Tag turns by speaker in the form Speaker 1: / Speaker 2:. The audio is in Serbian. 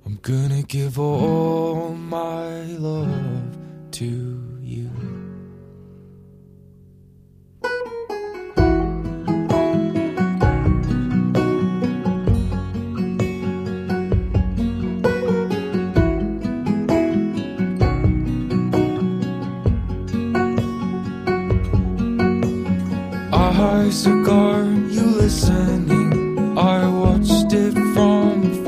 Speaker 1: I'm gonna give all my love to you. A high cigar, you listening, I